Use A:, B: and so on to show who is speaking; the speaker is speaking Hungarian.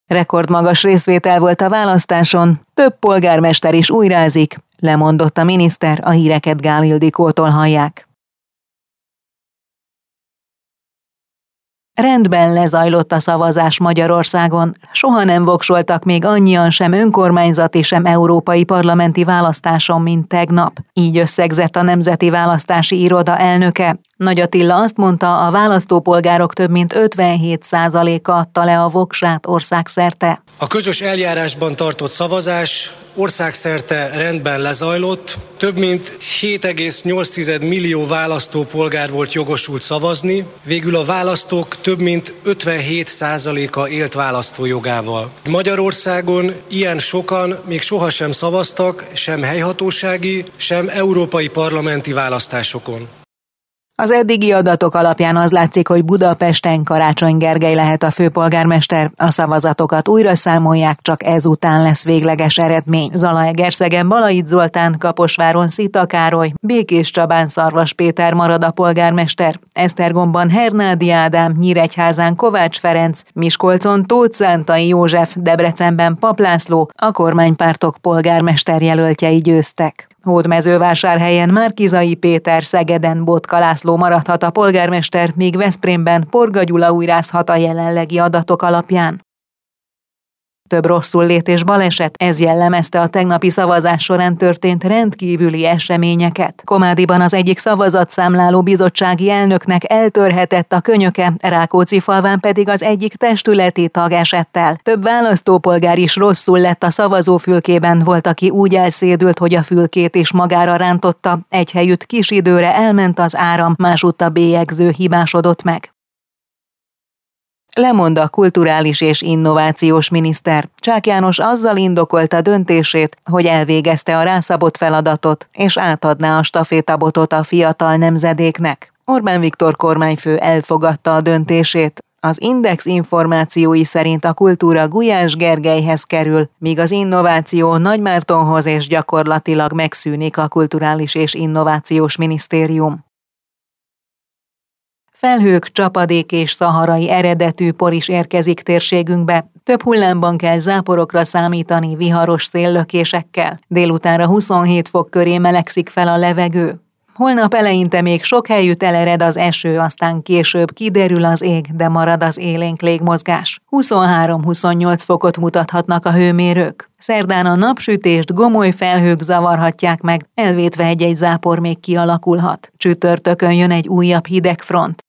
A: Rekordmagas részvétel volt a választáson, több polgármester is újrázik, lemondott a miniszter, a híreket Gál Ildikótól hallják. Rendben lezajlott a szavazás Magyarországon. Soha nem voksoltak még annyian sem önkormányzati, sem európai parlamenti választáson, mint tegnap. Így összegzett a Nemzeti Választási Iroda elnöke. Nagy Attila azt mondta, a választópolgárok több mint 57%-a adta le a voksát országszerte.
B: A közös eljárásban tartott szavazás országszerte rendben lezajlott. Több mint 7,8 millió választópolgár volt jogosult szavazni. Végül a választók több mint 57%-a élt választójogával. Magyarországon ilyen sokan még sohasem szavaztak, sem helyhatósági, sem európai parlamenti választásokon.
A: Az eddigi adatok alapján az látszik, hogy Budapesten Karácsony Gergely lehet a főpolgármester, a szavazatokat újra számolják, csak ezután lesz végleges eredmény. Zalaegerszegen Balait Zoltán, Kaposváron Szita Károly, Békéscsabán Szarvas Péter marad a polgármester, Esztergomban Hernádi Ádám, Nyíregyházán Kovács Ferenc, Miskolcon Tóth Szántai József, Debrecenben Pap László, a kormánypártok polgármesterjelöltjei győztek. Hódmezővásárhelyen Márki-Zay Péter, Szegeden Botka László maradhat a polgármester, míg Veszprémben Porga Gyula újrázhat a jelenlegi adatok alapján. Több rosszullét és baleset, ez jellemezte a tegnapi szavazás során történt rendkívüli eseményeket. Komádiban az egyik szavazatszámláló bizottsági elnöknek eltörhetett a könyöke, Rákóczifalván pedig az egyik testületi tag esett el. Több választópolgár is rosszul lett a szavazófülkében, volt, aki úgy elszédült, hogy a fülkét is magára rántotta, egy helyütt kis időre elment az áram, másutt a bélyegző hibásodott meg. Lemond a kulturális és innovációs miniszter. Csák János azzal indokolta döntését, hogy elvégezte a rászabott feladatot, és átadná a stafétabotot a fiatal nemzedéknek. Orbán Viktor kormányfő elfogadta a döntését. Az Index információi szerint a kultúra Gulyás Gergelyhez kerül, míg az innováció Nagymártonhoz, és gyakorlatilag megszűnik a Kulturális és Innovációs Minisztérium. Felhők, csapadék és szaharai eredetű por is érkezik térségünkbe. Több hullámban kell záporokra számítani viharos széllökésekkel. Délutánra 27 fok köré melegszik fel a levegő. Holnap eleinte még sok helyütt elered az eső, aztán később kiderül az ég, de marad az élénk légmozgás. 23-28 fokot mutathatnak a hőmérők. Szerdán a napsütést gomoly felhők zavarhatják meg, elvétve egy-egy zápor még kialakulhat. Csütörtökön jön egy újabb hideg front.